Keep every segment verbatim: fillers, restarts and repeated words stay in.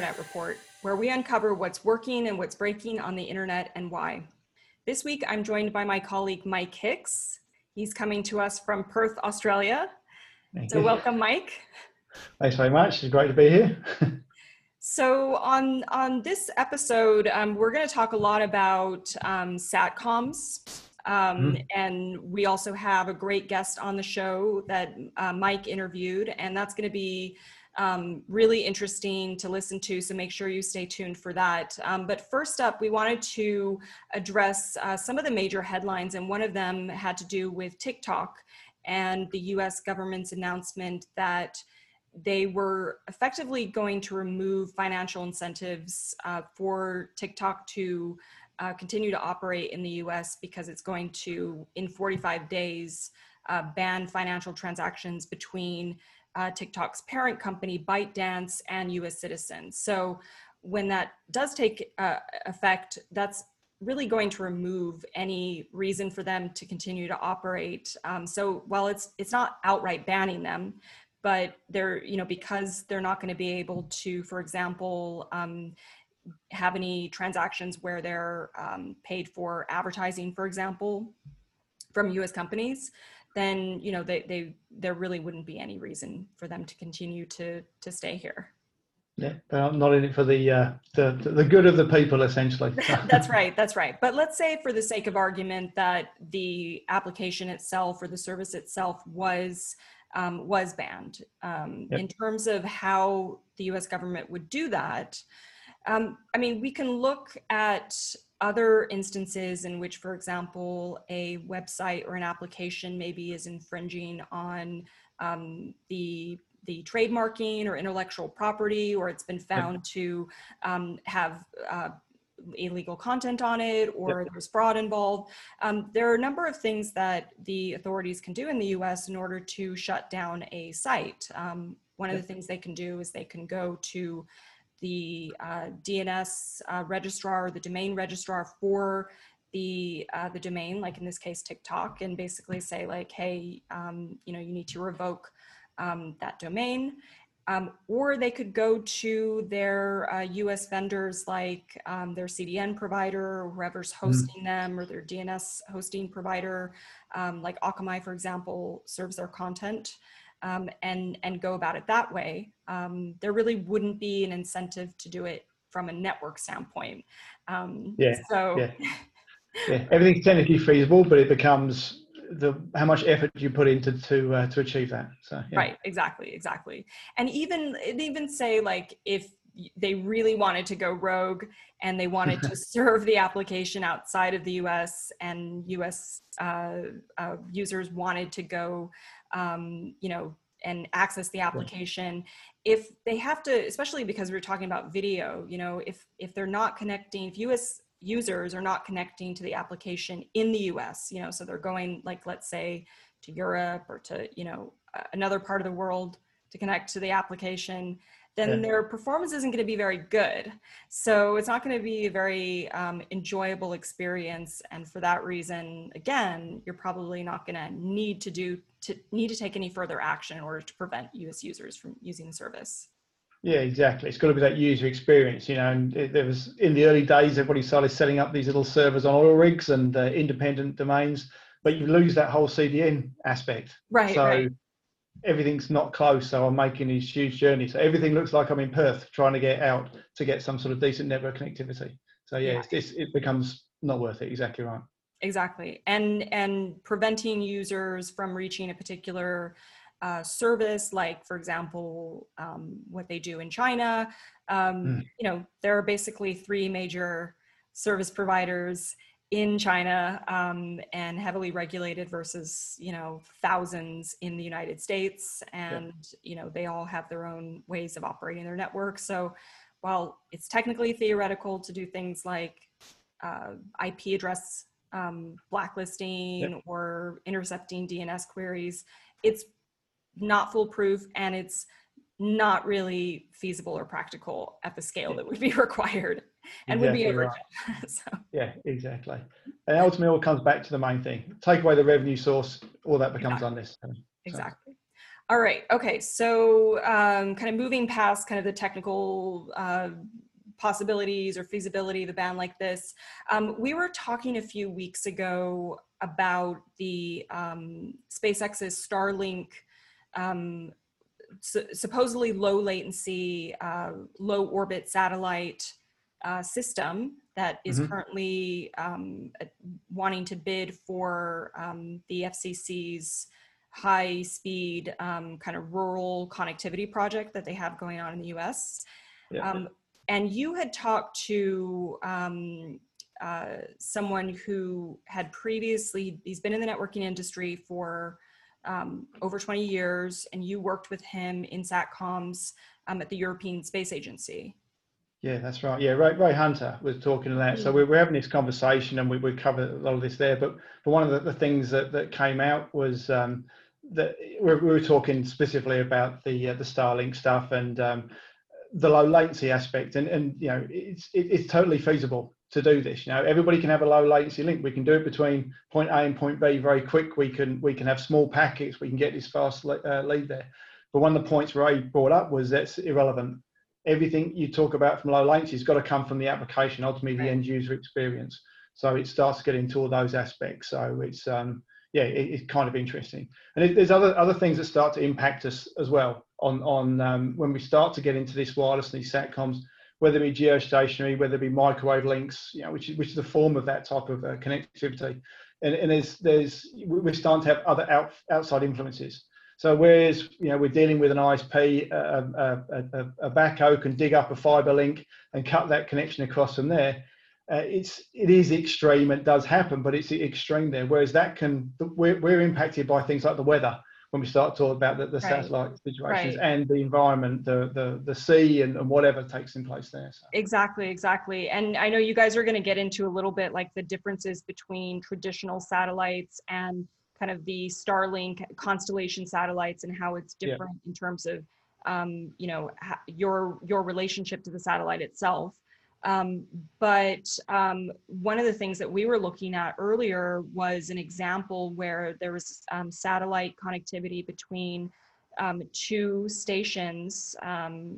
Internet Report, where we uncover what's working and what's breaking on the internet and why. This week, I'm joined by my colleague, Mike Hicks. He's coming to us from Perth, Australia. Thank so you. Welcome, Mike. Thanks very much. It's great to be here. So on, on this episode, um, we're going to talk a lot about um, SATCOMs. Um, mm. And we also have a great guest on the show that uh, Mike interviewed, and that's going to be um, really interesting to listen to, so make sure you stay tuned for that. Um, but first up, we wanted to address uh, some of the major headlines, and one of them had to do with TikTok and the U S government's announcement that they were effectively going to remove financial incentives uh, for TikTok to uh, continue to operate in the U S because it's going to, in forty-five days, uh, ban financial transactions between uh, TikTok's parent company, ByteDance, and U S citizens. So when that does take uh, effect, that's really going to remove any reason for them to continue to operate. Um, so while it's it's not outright banning them, but they're, you know, because they're not going to be able to, for example, um, have any transactions where they're um, paid for advertising, for example, from U S companies, then, you know, they, they there really wouldn't be any reason for them to continue to to stay here. Yeah, they're not in it for the uh, the the good of the people, essentially. That's right. That's right. But let's say, for the sake of argument, that the application itself or the service itself was um, was banned. Um, yep. In terms of how the U S government would do that, um, I mean, we can look at other instances in which, for example, a website or an application maybe is infringing on um, the the trademarking or intellectual property, or it's been found to um, have uh, illegal content on it, or yep. there's fraud involved. Um, there are a number of things that the authorities can do in the U S in order to shut down a site. Um, one of the things they can do is they can go to the uh, D N S uh, registrar, or the domain registrar for the uh, the domain, like in this case TikTok, and basically say like, hey, um, you know, you need to revoke um, that domain. Um, or they could go to their uh, U S vendors, like um, their C D N provider, or whoever's hosting mm. them, or their D N S hosting provider, um, like Akamai, for example, serves their content, um, and, and go about it that way. Um, there really wouldn't be an incentive to do it from a network standpoint. Um, yeah, so. yeah. yeah, everything's technically feasible, but it becomes the how much effort you put into to uh, to achieve that. So yeah. Right, exactly, exactly. And even it even say like if they really wanted to go rogue and they wanted to serve the application outside of the U S, and U S uh, uh, users wanted to go, um, you know, and access the application, yeah. if they have to, especially because we're talking about video, you know, if if they're not connecting, if U S users are not connecting to the application in the U S, you know, so they're going, like, let's say to Europe or to, you know, another part of the world to connect to the application, then yeah. their performance isn't going to be very good. So it's not going to be a very um, enjoyable experience. And for that reason, again, you're probably not going to need to do to need to take any further action in order to prevent U S users from using the service. Yeah, exactly. It's got to be that user experience, you know, and it, there was in the early days, everybody started setting up these little servers on oil rigs and uh, independent domains, but you lose that whole C D N aspect. Right, so right. everything's not close. So I'm making these huge journeys. So everything looks like I'm in Perth trying to get out to get some sort of decent network connectivity. So yeah, yeah. It's, it's, it becomes not worth it. Exactly right. Exactly. And, and preventing users from reaching a particular Uh, service, like, for example, um, what they do in China. Um, mm. You know, there are basically three major service providers in China, um, and heavily regulated versus, you know, thousands in the United States. And, yeah. you know, they all have their own ways of operating their network. So while it's technically theoretical to do things like uh, I P address um, blacklisting yeah. or intercepting D N S queries, it's not foolproof, and it's not really feasible or practical at the scale that would be required and exactly would be overkill. Right. so. Yeah, exactly. And ultimately, it all comes back to the main thing: take away the revenue source, all that becomes exactly. unnecessary. Exactly. All right. Okay. So um, kind of moving past kind of the technical uh, possibilities or feasibility of a ban like this, um, we were talking a few weeks ago about the um, SpaceX's Starlink um, su- supposedly low latency, uh, low orbit satellite uh, system that is Mm-hmm. currently um, wanting to bid for um, the F C C's high speed um, kind of rural connectivity project that they have going on in the U S. Yeah. Um, and you had talked to um, uh, someone who had previously, he's been in the networking industry for um, over twenty years, and you worked with him in SATCOMs um, at the European Space Agency. Yeah, that's right. Yeah, Ray, Ray Hunter was talking to that. So we we're having this conversation, and we, we covered a lot of this there. But but one of the, the things that, that came out was um, that we we were talking specifically about the uh, the Starlink stuff and um, the low latency aspect. And and you know, it's it, it's totally feasible to do this. You know, everybody can have a low latency link. We can do it between point A and point B very quick. We can we can have small packets. We can get this fast uh, lead there. But one of the points Ray brought up was that's irrelevant. Everything you talk about from low latency has got to come from the application, ultimately the end user experience. So it starts to get into all those aspects. So it's um, yeah, it, it's kind of interesting. And it, there's other other things that start to impact us as well on on um, when we start to get into this wireless and these satcoms, whether it be geostationary, whether it be microwave links, you know, which is which is the form of that type of uh, connectivity. And, and there's there's we're starting to have other out, outside influences. So whereas, you know, we're dealing with an I S P, a, a, a, a backhoe can dig up a fiber link and cut that connection across from there. Uh, it's it is extreme. It does happen, but it's extreme there. Whereas that can we're, we're impacted by things like the weather when we start talking about the, the right. satellite situations right. and the environment, the the the sea and, and whatever takes in place there. So. Exactly, exactly. And I know you guys are going to get into a little bit like the differences between traditional satellites and kind of the Starlink constellation satellites and how it's different yeah. in terms of, um, you know, ha- your your relationship to the satellite itself. Um, but um, one of the things that we were looking at earlier was an example where there was um, satellite connectivity between um, two stations um,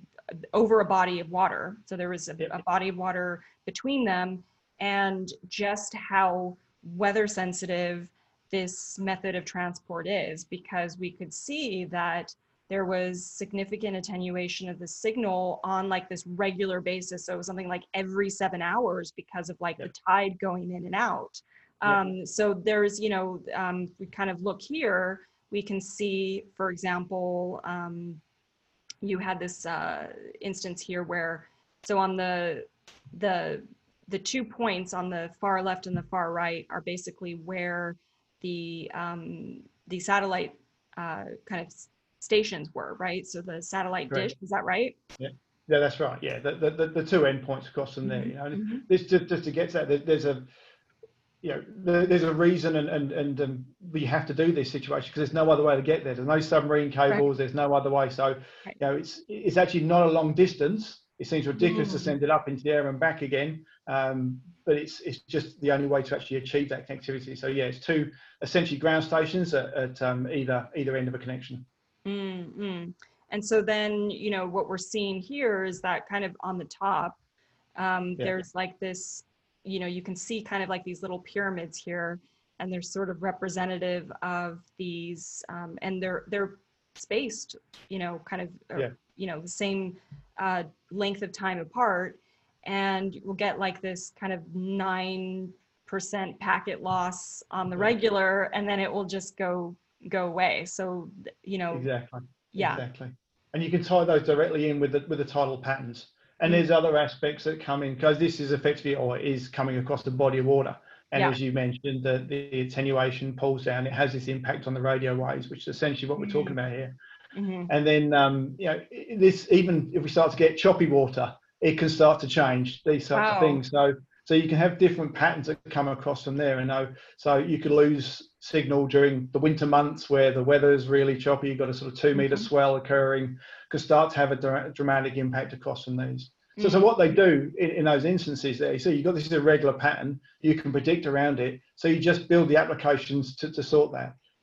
over a body of water. So there was a, yeah. a body of water between them, and just how weather sensitive this method of transport is, because we could see that there was significant attenuation of the signal on like this regular basis. So it was something like every seven hours because of like yep. the tide going in and out. Um, yep. So there's, you know, um, we kind of look here, we can see, for example, um, you had this uh, instance here where, so on the, the, the two points on the far left and the far right are basically where the um, the satellite uh, kind of stations were, right? So the satellite Great. dish, is that right? Yeah, yeah, that's right. Yeah, the the, the two endpoints across from there. Mm-hmm. You know, mm-hmm. this just, just to get to that, there's a you know there, there's a reason, and and and um, we have to do this situation because there's no other way to get there. There's no submarine cables. Right. There's no other way. So right. you know, it's it's actually not a long distance. It seems ridiculous mm-hmm. to send it up into the air and back again. Um, but it's it's just the only way to actually achieve that connectivity. So yeah, it's two essentially ground stations at, at um, either either end of a connection. Mm-hmm. And so then, you know, what we're seeing here is that kind of on the top, um, yeah. there's like this, you know, you can see kind of like these little pyramids here, and they're sort of representative of these, um, and they're they're spaced, you know, kind of, or, yeah. you know, the same uh, length of time apart. And we'll get like this kind of nine percent packet loss on the regular, and then it will just go go away. So, you know, exactly, yeah, exactly. And you can tie those directly in with the with the tidal patterns. And mm-hmm. there's other aspects that come in because this is effectively, or is coming across the body of water. And yeah. as you mentioned, the, the attenuation pulls down. It has this impact on the radio waves, which is essentially what we're mm-hmm. talking about here. Mm-hmm. And then, um, you know, this even if we start to get choppy water, it can start to change these sorts wow. of things. So, so you can have different patterns that come across from there. And know, so you could lose signal during the winter months where the weather is really choppy. You've got a sort of two meter mm-hmm. swell occurring, could start to have a dra- dramatic impact across from these. So, mm-hmm. so what they do in, in those instances there, you see, you've got this irregular pattern, you can predict around it. So you just build the applications to, to sort that.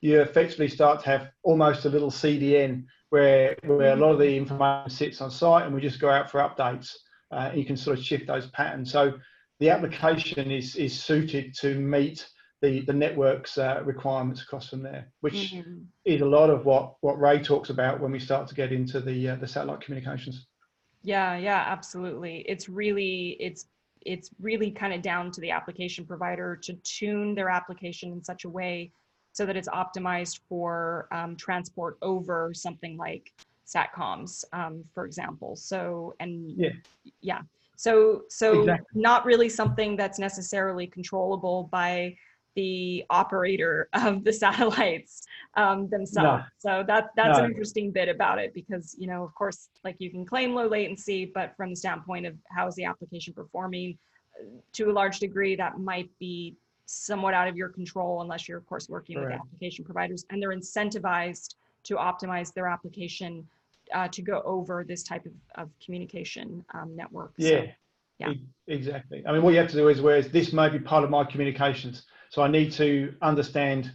you effectively start to have almost a little C D N where, where a lot of the information sits on site, and we just go out for updates. Uh, and you can sort of shift those patterns. So the application is, is suited to meet the, the network's uh, requirements across from there, which mm-hmm. is a lot of what, what Ray talks about when we start to get into the, uh, the satellite communications. Yeah, yeah, absolutely. It's really, it's, it's really kind of down to the application provider to tune their application in such a way so that it's optimized for um, transport over something like SATCOMs, um, for example. So, and yeah, yeah. So, so exactly. Not really something that's necessarily controllable by the operator of the satellites um, themselves. No. So that that's no. an interesting bit about it, because, you know, of course, like you can claim low latency, but from the standpoint of how is the application performing, to a large degree, that might be somewhat out of your control unless you're, of course, working Correct. With application providers, and they're incentivized to optimize their application uh, to go over this type of, of communication um, network. Yeah, so, yeah, exactly. I mean, what you have to do is, whereas this may be part of my communications, so I need to understand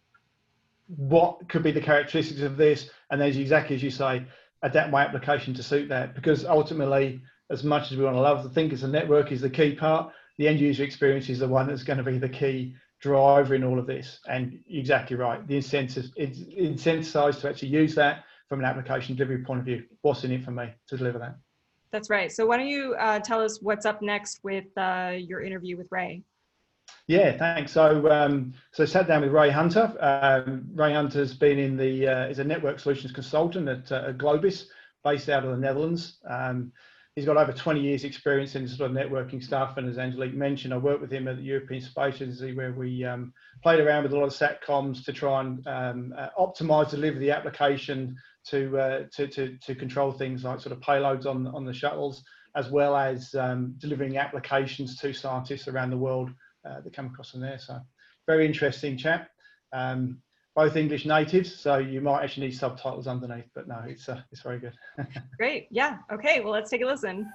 what could be the characteristics of this, and as exactly as you say, adapt my application to suit that. Because ultimately, as much as we want to love to think as the network is the key part, the end user experience is the one that's going to be the key driver in all of this. And you're exactly right. The incentive, it's incentivized to actually use that from an application delivery point of view. What's in it for me to deliver that? That's right. So why don't you uh, tell us what's up next with uh, your interview with Ray? Yeah, thanks. So, um, so I sat down with Ray Hunter. Um, Ray Hunter's been in the uh, is a network solutions consultant at, uh, at Globis, based out of the Netherlands. Um, he's got over twenty years experience in sort of networking stuff, and as Angelique mentioned, I worked with him at the European Space Agency, where we um, played around with a lot of SATCOMs to try and um, uh, optimize the delivery of the application to, uh, to to to control things like sort of payloads on on the shuttles, as well as um, delivering applications to scientists around the world uh, that come across from there. So very interesting chap. Um, both English natives, so you might actually need subtitles underneath, but no, it's uh, it's very good. Great. Yeah. Okay. Well, let's take a listen.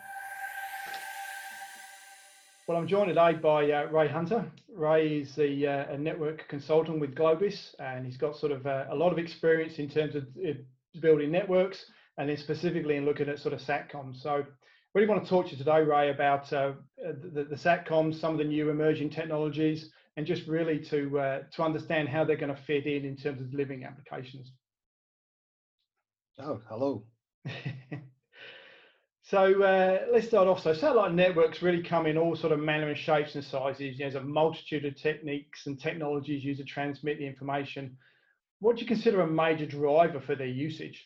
Well, I'm joined today by uh, Ray Hunter. Ray is the, uh, a network consultant with Globis, and he's got sort of uh, a lot of experience in terms of uh, building networks, and then specifically in looking at sort of SATCOMs. So really want to talk to you today, Ray, about uh, the, the SATCOMs, some of the new emerging technologies, and just really to uh, to understand how they're going to fit in in terms of delivering applications. Oh, hello. So uh, let's start off. So satellite networks really come in all sort of manner and shapes and sizes. There's a multitude of techniques and technologies used to transmit the information. What do you consider a major driver for their usage?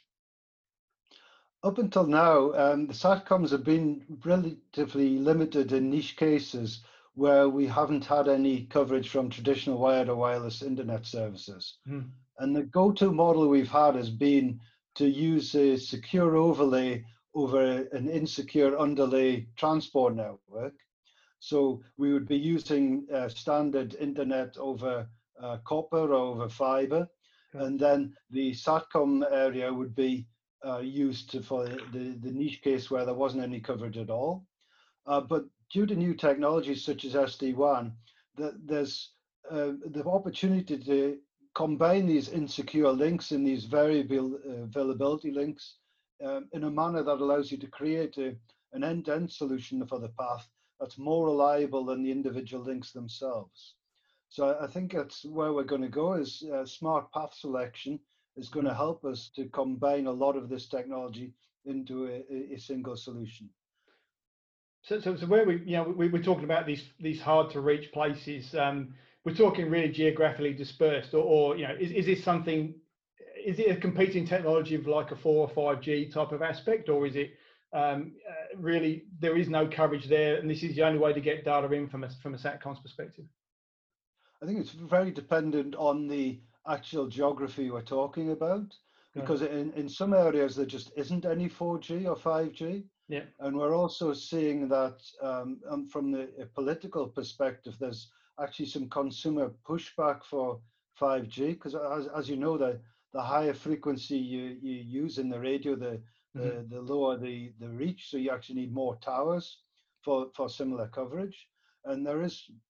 Up until now, um, the SATCOMs have been relatively limited in niche cases where we haven't had any coverage from traditional wired or wireless internet services. Hmm. And the go-to model we've had has been to use a secure overlay over an insecure underlay transport network. So we would be using uh, standard internet over uh, copper or over fiber. Okay. And then the SATCOM area would be Uh, used to, for the, the niche case where there wasn't any coverage at all. Uh, but due to new technologies such as S D WAN, the, there's uh, the opportunity to combine these insecure links and these variable uh, availability links um, in a manner that allows you to create a, an end-to-end solution for the path that's more reliable than the individual links themselves. So I think that's where we're going to go, is uh, smart path selection is going to help us to combine a lot of this technology into a, a single solution. So, so, so where we, you know, we, we're talking about these these hard to reach places. Um, we're talking really geographically dispersed, or, or you know, is, is this something? Is it a competing technology of like a four or five G type of aspect, or is it um, uh, really there is no coverage there, and this is the only way to get data in from a from a SATCOM's perspective? I think it's very dependent on the actual geography we're talking about, because yeah. in, in some areas there just isn't any four G or five G. Yeah. And we're also seeing that um, um, from the political perspective, there's actually some consumer pushback for five G, because as, as you know, the, the higher frequency you, you use in the radio, the, mm-hmm. the, the lower the, the reach. So you actually need more towers for, for similar coverage. And there is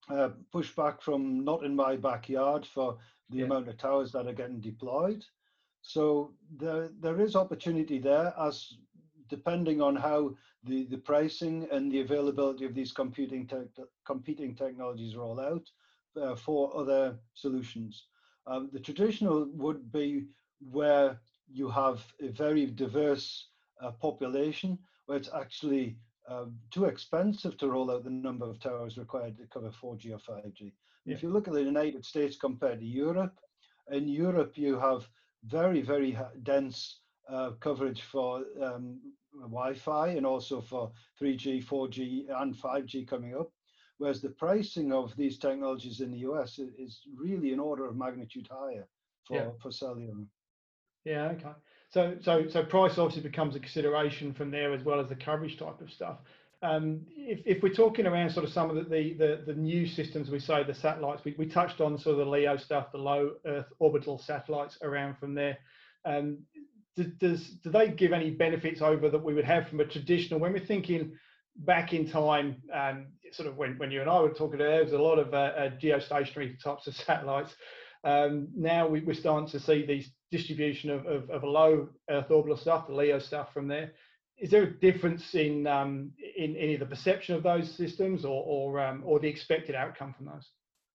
uh, pushback from not in my backyard for the Yeah. amount of towers that are getting deployed. So there, there is opportunity there, as depending on how the, the pricing and the availability of these computing te competing technologies roll out uh, for other solutions. Um, the traditional would be where you have a very diverse uh, population, where it's actually uh, too expensive to roll out the number of towers required to cover four G or five G. Yeah. If you look at the United States compared to Europe, in Europe you have very, very dense uh, coverage for um, Wi-Fi and also for three G, four G and five G coming up, whereas the pricing of these technologies in the U S is really an order of magnitude higher for, Yeah. for cellular. Yeah, okay. So, so, so price obviously becomes a consideration from there, as well as the coverage type of stuff. Um, if, if we're talking around sort of some of the, the, the, the new systems, we say the satellites, we, we touched on sort of the LEO stuff, the low Earth orbital satellites around from there. Um, do, does, do they give any benefits over that we would have from a traditional, when we're thinking back in time, um, sort of when, when you and I were talking, there was a lot of uh, uh, geostationary types of satellites. Um, now we, we're starting to see these distribution of, of, of a low Earth orbital stuff, the LEO stuff from there. Is there a difference in um, in any of the perception of those systems, or or, um, or the expected outcome from those?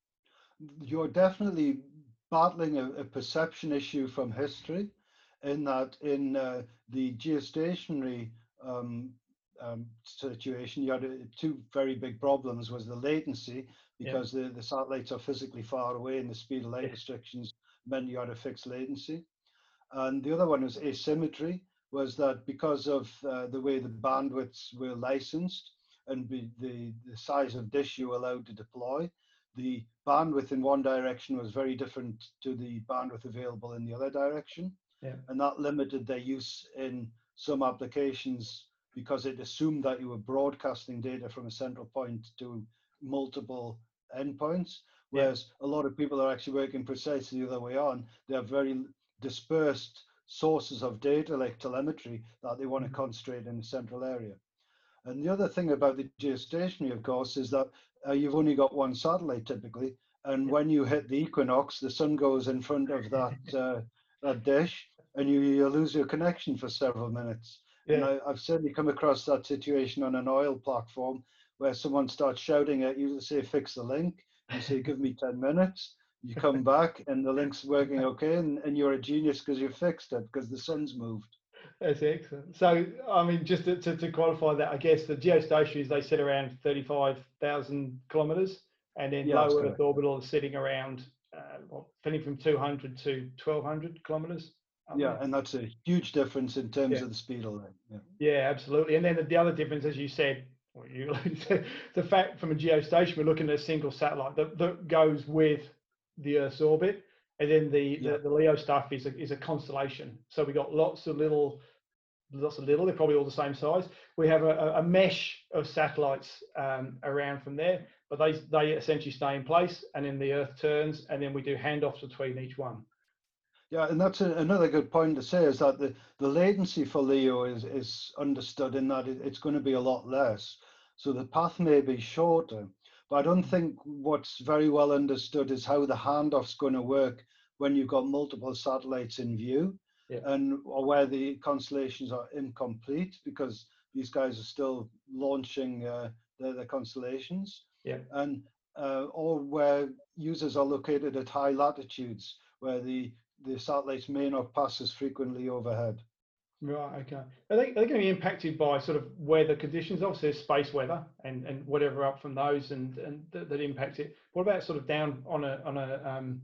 You're definitely battling a, a perception issue from history, in that in uh, the geostationary um, um, situation, you had uh, two very big problems. Was the latency, because yeah. the, the satellites are physically far away and the speed of light yeah. restrictions meant you had a fixed latency. And the other one was asymmetry, was that because of uh, the way the bandwidths were licensed and be the, the size of dish you were allowed to deploy, the bandwidth in one direction was very different to the bandwidth available in the other direction. Yeah. And that limited their use in some applications, because it assumed that you were broadcasting data from a central point to multiple endpoints, whereas yeah. a lot of people are actually working precisely the other way on. They have very dispersed sources of data like telemetry that they want to concentrate in a central area. And the other thing about the geostationary, of course, is that uh, you've only got one satellite typically, and when you hit the equinox, the sun goes in front of that uh, that dish, and you, you lose your connection for several minutes. Yeah. And I, I've certainly come across that situation on an oil platform where someone starts shouting at you to say, fix the link. You say, give me ten minutes. You come back and the link's working okay, and, and you're a genius because you fixed it because the sun's moved. That's excellent. So, I mean, just to, to, to qualify that, I guess the geostationaries, they sit around thirty-five thousand kilometers, and then yeah, low Earth orbital is sitting around, uh, well, anything from two hundred to twelve hundred kilometers. Yeah, there. And that's a huge difference in terms yeah. of the speed of light. Yeah. yeah, absolutely. And then the, the other difference, as you said, well, you, the fact from a geostation, we're looking at a single satellite that, that goes with the Earth's orbit, and then the, yeah. the the LEO stuff is a, is a constellation. So we got lots of little, lots of little. They're probably all the same size. We have a, a mesh of satellites um, around from there, but they they essentially stay in place, and then the Earth turns, and then we do handoffs between each one. Yeah, and that's a, another good point to say, is that the the latency for LEO is is understood in that it, it's going to be a lot less. So the path may be shorter. But I don't think what's very well understood is how the handoff's going to work when you've got multiple satellites in view, yeah. and or where the constellations are incomplete because these guys are still launching uh, their, their constellations, yeah. and uh, or where users are located at high latitudes where the the satellites may not pass as frequently overhead. Right, okay. Are they, are they going to be impacted by sort of weather conditions? Obviously, there's space weather and, and whatever up from those, and, and th that impacts it. What about sort of down on a on a um,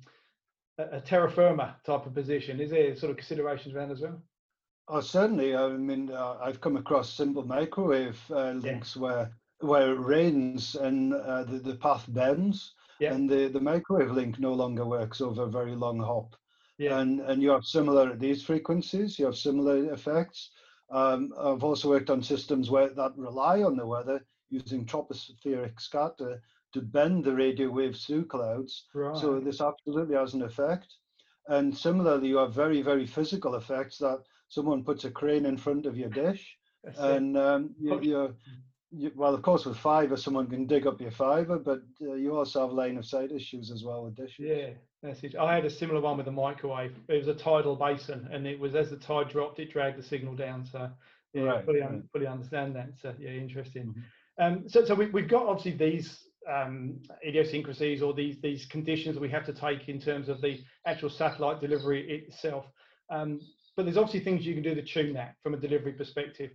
a, a terra firma type of position? Is there sort of considerations around as well? Oh, certainly. I mean, uh, I've come across simple microwave uh, links yeah. where where it rains and uh, the, the path bends, yeah. and the, the microwave link no longer works over a very long hop. Yeah. And, and you have similar, these frequencies, you have similar effects. Um, I've also worked on systems where that rely on the weather using tropospheric scatter to bend the radio waves through clouds. Right. So this absolutely has an effect. And similarly, you have very, very physical effects that someone puts a crane in front of your dish, That's and um, you, you're, you, well, of course, with fiber, someone can dig up your fiber, but uh, you also have line of sight issues as well with dishes. Yeah, that's it. I had a similar one with the microwave. It was a tidal basin, and it was as the tide dropped, it dragged the signal down. So yeah, Right, fully, right. un, fully understand that. So yeah, interesting. Mm-hmm. Um, so so we, we've got obviously these um, idiosyncrasies or these these conditions we have to take in terms of the actual satellite delivery itself. Um, but there's obviously things you can do to tune that from a delivery perspective.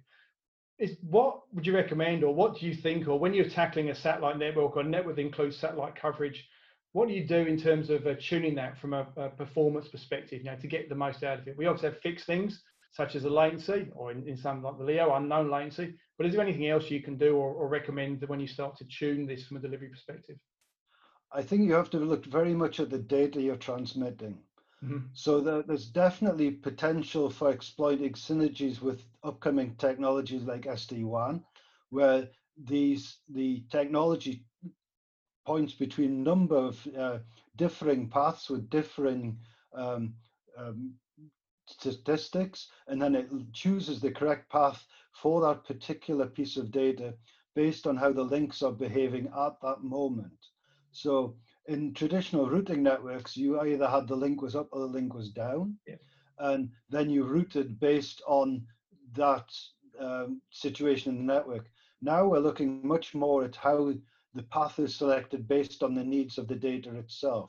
Is what would you recommend, or what do you think, or when you're tackling a satellite network or a network that includes satellite coverage, what do you do in terms of uh, tuning that from a, a performance perspective, you know, to get the most out of it? We obviously have fixed things such as the latency, or in, in some like the LEO, unknown latency. But is there anything else you can do or, or recommend when you start to tune this from a delivery perspective? I think you have to look very much at the data you're transmitting. Mm-hmm. So there, there's definitely potential for exploiting synergies with upcoming technologies like S D WAN, where these the technology points between a number of uh, differing paths with differing um, um, statistics, and then it chooses the correct path for that particular piece of data based on how the links are behaving at that moment. So in traditional routing networks, you either had the link was up or the link was down, Yeah. and then you routed based on that um, situation in the network. Now we're looking much more at how the path is selected based on the needs of the data itself.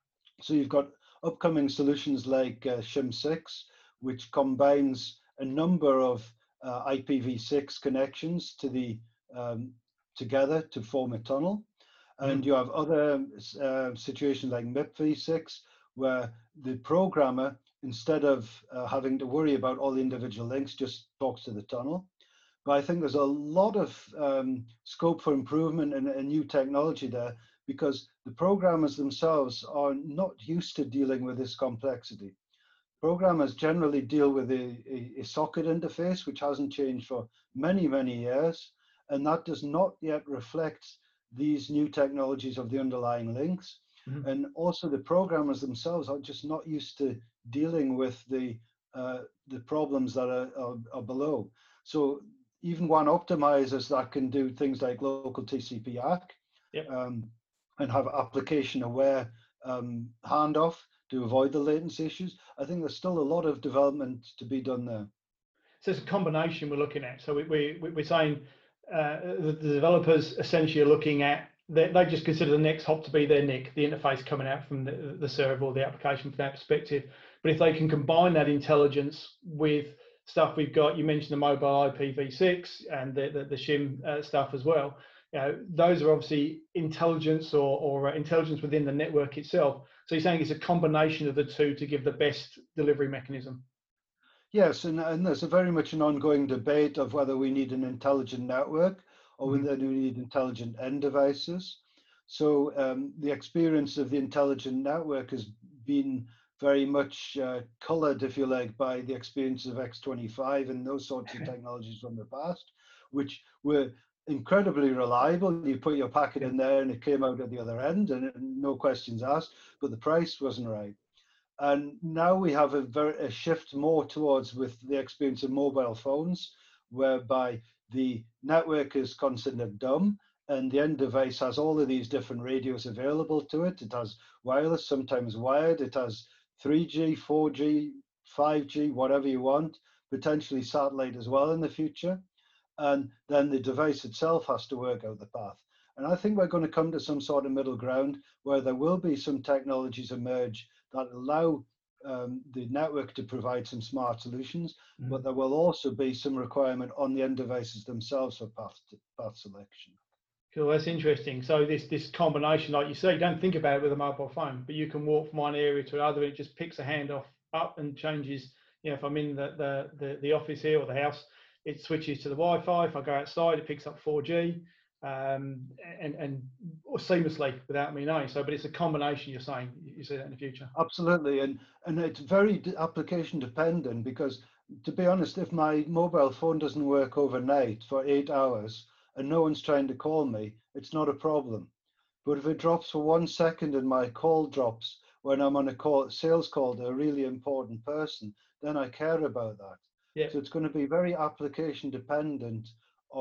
So you've got upcoming solutions like uh, shim six, which combines a number of uh, I P v six connections to the um, together to form a tunnel. And you have other uh, situations like M I P v six, where the programmer, instead of uh, having to worry about all the individual links, just talks to the tunnel. But I think there's a lot of um, scope for improvement and a new technology there, because the programmers themselves are not used to dealing with this complexity. Programmers generally deal with a, a, a socket interface, which hasn't changed for many, many years, and that does not yet reflect these new technologies of the underlying links. Mm-hmm. And also the programmers themselves are just not used to dealing with the uh, the problems that are, are, are below. So even WAN optimizers that can do things like local T C P A C, yep. um, and have application aware um, handoff to avoid the latency issues, I think there's still a lot of development to be done there. So it's a combination we're looking at. So we, we, we're saying uh, the, the developers essentially are looking at, they, they just consider the next hop to be their N I C, the interface coming out from the, the server or the application from that perspective. But if they can combine that intelligence with stuff we've got, you mentioned the mobile I P v six and the, the, the shim uh, stuff as well. You know, those are obviously intelligence or, or uh, intelligence within the network itself. So you're saying it's a combination of the two to give the best delivery mechanism. Yes, and, and there's a very much an ongoing debate of whether we need an intelligent network or mm-hmm. whether we need intelligent end devices. So um, the experience of the intelligent network has been very much uh, colored, if you like, by the experience of X twenty-five and those sorts of technologies from the past, which were incredibly reliable. You put your packet in there and it came out at the other end, and no questions asked, but the price wasn't right. And now we have a, very, a shift more towards with the experience of mobile phones, whereby the network is considered dumb and the end device has all of these different radios available to it. It has wireless, sometimes wired. It has three G, four G, five G, whatever you want, potentially satellite as well in the future. And then the device itself has to work out the path. And I think we're going to come to some sort of middle ground where there will be some technologies emerge that allow um, the network to provide some smart solutions, mm-hmm. but there will also be some requirement on the end devices themselves for path, to, path selection. Cool, that's interesting. So this this combination, like you say, you don't think about it with a mobile phone, but you can walk from one area to another. It just picks a handoff up and changes. You know, if I'm in the the the, the office here or the house, it switches to the Wi-Fi. If I go outside, it picks up four G. Um, and and seamlessly without me knowing. So, but it's a combination. You're saying you see that in the future. Absolutely, and and it's very application dependent, because to be honest, if my mobile phone doesn't work overnight for eight hours and no one's trying to call me, it's not a problem. But if it drops for one second and my call drops when I'm on a call, sales call to a really important person, then I care about that. Yeah. So it's going to be very application dependent of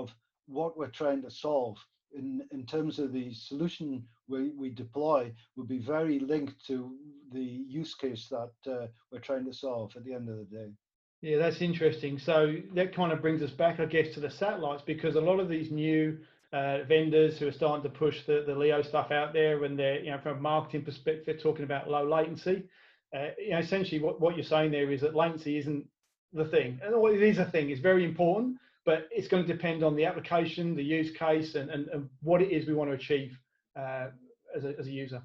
what we're trying to solve in, in terms of the solution we, we deploy will be very linked to the use case that uh, we're trying to solve at the end of the day. Yeah, that's interesting. So that kind of brings us back, I guess, to the satellites, because a lot of these new uh, vendors who are starting to push the, the LEO stuff out there, and they're, you know, from a marketing perspective, they're talking about low latency. Uh, you know, essentially what, what you're saying there is that latency isn't the thing. And it is a thing, it's very important, but it's going to depend on the application, the use case, and, and, and what it is we want to achieve uh, as, a, as a user.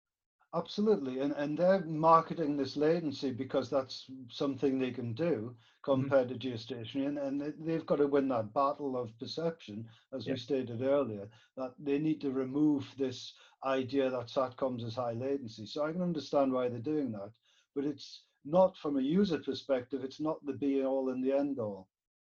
Absolutely, and and they're marketing this latency because that's something they can do compared mm-hmm. to geostationary, and, and they've got to win that battle of perception, as yep. we stated earlier, that they need to remove this idea that SATCOMs is high latency. So I can understand why they're doing that, but it's not from a user perspective, it's not the be all and the end all.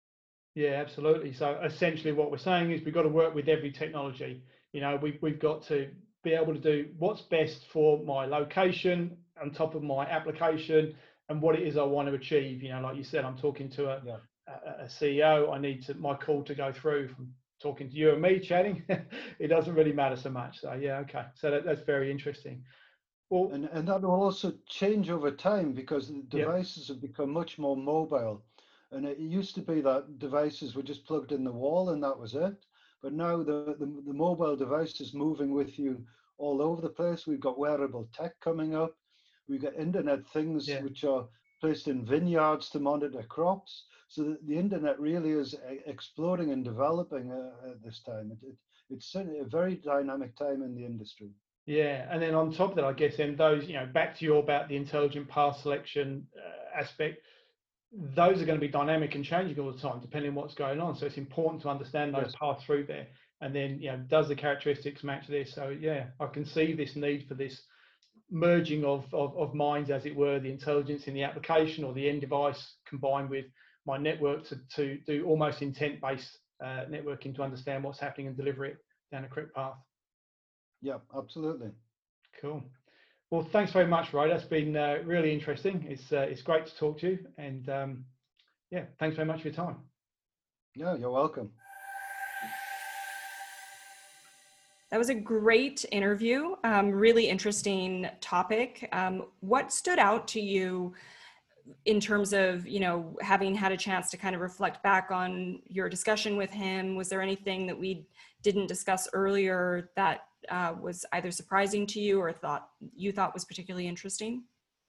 Yeah, absolutely. So essentially what we're saying is we've got to work with every technology. You know, we, we've got to be able to do what's best for my location on top of my application and what it is I want to achieve. You know, like you said, I'm talking to a, yeah. a, a C E O. I need to my call to go through from talking to you and me chatting. It doesn't really matter so much. So yeah, okay. So that, that's very interesting. Well, and, and that will also change over time because the devices yeah. have become much more mobile. And it used to be that devices were just plugged in the wall and that was it. But now the, the, the mobile device is moving with you all over the place. We've got wearable tech coming up. We've got internet things yeah. which are placed in vineyards to monitor crops. So the, the internet really is exploding and developing uh, at this time. It, it, it's certainly a very dynamic time in the industry. Yeah, and then on top of that, I guess, then those, you know, back to you about the intelligent path selection uh, aspect, those are going to be dynamic and changing all the time, depending on what's going on. So it's important to understand those yes. paths through there. And then, you know, does the characteristics match this? So yeah, I can see this need for this merging of, of, of minds, as it were, the intelligence in the application or the end device combined with my network to, to do almost intent-based uh, networking to understand what's happening and deliver it down a correct path. Yeah, absolutely. Cool. Well, thanks very much, Ray. That's been uh, really interesting. It's uh, it's great to talk to you, and um, yeah, thanks very much for your time. Yeah, you're welcome. That was a great interview. Um, really interesting topic. Um, what stood out to you in terms of, you know, having had a chance to kind of reflect back on your discussion with him? Was there anything that we didn't discuss earlier that uh, was either surprising to you or thought you thought was particularly interesting?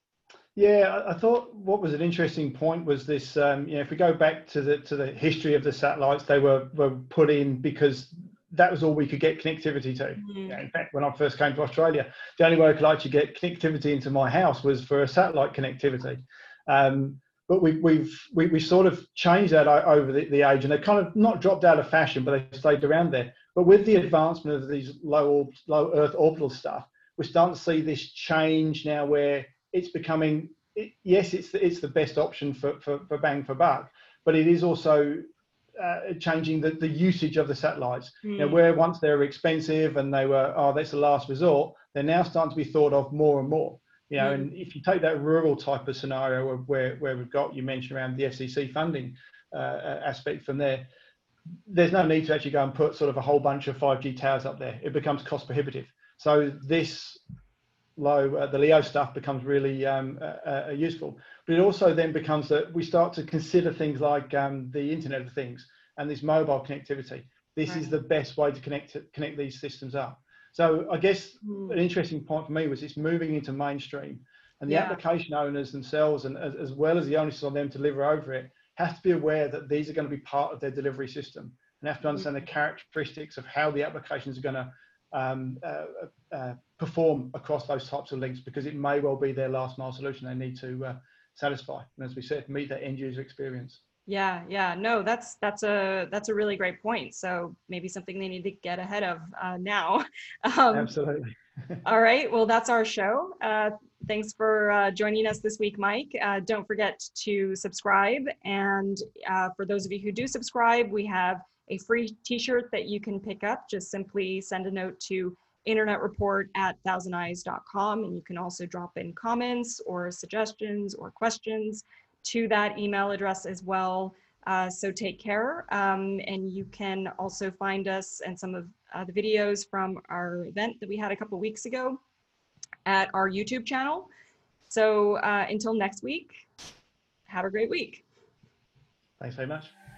Yeah, I thought what was an interesting point was this. Um, you know, if we go back to the to the history of the satellites, they were were put in because that was all we could get connectivity to. Mm-hmm. Yeah, in fact, when I first came to Australia, the only way I could actually get connectivity into my house was for a satellite connectivity. Um, but we, we've we, we sort of changed that over the, the age, and they kind of not dropped out of fashion, but they stayed around there. But with the advancement of these low low Earth orbital stuff, we're starting to see this change now, where it's becoming it, yes, it's the, it's the best option for, for for bang for buck, but it is also uh, changing the, the usage of the satellites. Mm. You know, where once they were expensive and they were oh that's the last resort, they're now starting to be thought of more and more. You know, and if you take that rural type of scenario where, where we've got, you mentioned around the F C C funding uh, aspect from there, there's no need to actually go and put sort of a whole bunch of five G towers up there. It becomes cost prohibitive. So this low, uh, the LEO stuff becomes really um, uh, uh, useful. But it also then becomes that we start to consider things like um, the Internet of Things and this mobile connectivity. This right. is the best way to connect to connect these systems up. So I guess an interesting point for me was it's moving into mainstream, and the yeah. application owners themselves, and as, as well as the onus on them to deliver over it, have to be aware that these are going to be part of their delivery system, and have to understand the characteristics of how the applications are going to um, uh, uh, perform across those types of links, because it may well be their last mile solution they need to uh, satisfy, and as we said, meet that end user experience. Yeah, yeah, no, that's that's a that's a really great point. So maybe something they need to get ahead of uh, now. Um, Absolutely. All right, well, that's our show. Uh, thanks for uh, joining us this week, Mike. Uh, don't forget to subscribe. And uh, for those of you who do subscribe, we have a free t-shirt that you can pick up. Just simply send a note to internet report at thousand eyes dot com, and you can also drop in comments or suggestions or questions to that email address as well. Uh, so take care, um, and you can also find us and some of uh, the videos from our event that we had a couple weeks ago at our YouTube channel. So uh, until next week, have a great week. Thanks very much.